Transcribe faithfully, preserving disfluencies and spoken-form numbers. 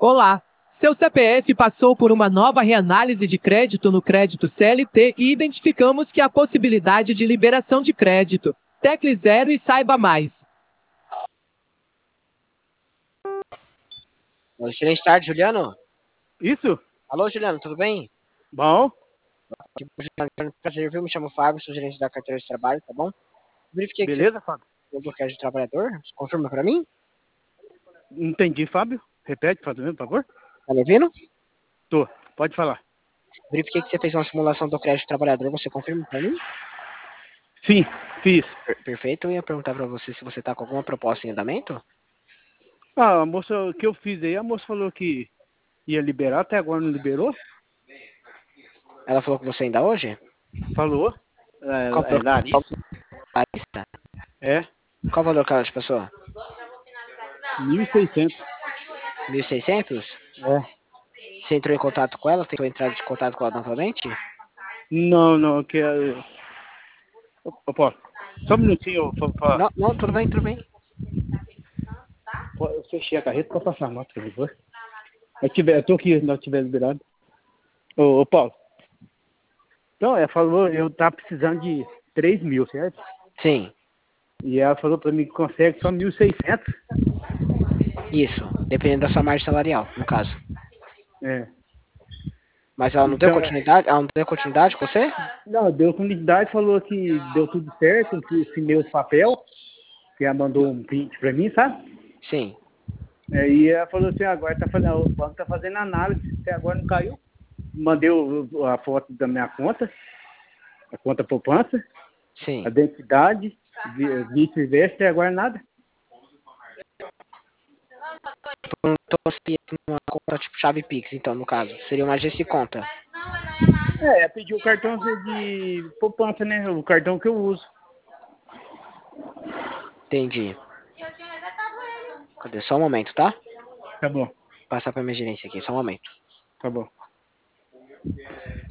Olá! Seu C P F passou por uma nova reanálise de crédito no crédito C L T e identificamos que há possibilidade de liberação de crédito. Tecle zero e saiba mais. Excelente tarde, Juliano. Isso? Alô, Juliano, tudo bem? Bom. Prazer, viu? Me chamo Fábio, sou gerente da carteira de trabalho, tá bom? Verifiquei que Beleza, Fábio? você tem crédito de trabalhador. Confirma pra mim? Entendi, Fábio. Repete, Fábio, por favor. Tá me ouvindo? Tô. Pode falar. Verifiquei que você fez uma simulação do crédito de trabalhador. Você confirma pra mim? Sim, fiz. Per- Perfeito. Eu ia perguntar pra você se você tá com alguma proposta em andamento. Ah, a moça, o que eu fiz aí, a moça falou que ia liberar, até agora não liberou. Ela falou com você ainda hoje? Falou. Qual, É, é pro- qual, Larissa. Larissa? É, Qual o valor que ela te passou? mil e seiscentos. mil e seiscentos? É. Você entrou em contato com ela? Tentou entrar em contato com ela novamente? Não, não, que é... Opa, só um minutinho, pra, pra... Não, não, tudo bem, tudo bem. Eu fechei a carreta pra passar a moto, por favor. Eu, tiver, eu tô aqui, se não tiver liberado. Ô, ô, Paulo. Então, ela falou, eu tava precisando de três mil, certo? Sim, E ela falou pra mim que consegue só mil e seiscentos. isso. Dependendo da sua margem salarial, no caso. É. Mas ela não deu Então, continuidade? Ela não deu continuidade com você? não, deu comunidade, falou que deu tudo certo, que assinei os papel, que ela mandou um print pra mim, sabe? Sim. É, e ela falou assim, agora tá fazendo, o banco tá fazendo análise, até agora não caiu. Mandei o- a foto da minha conta, a conta poupança, Sim. a identidade, vi- vice-versa, até agora nada. Então seria uma conta tipo chave Pix, então, no caso. Seria uma agência de conta. É, pediu o cartão de poupança, né? O cartão que eu uso. Entendi. Cadê? Só um momento, tá? Tá bom, Passar pra minha gerência aqui, só um momento. tá bom.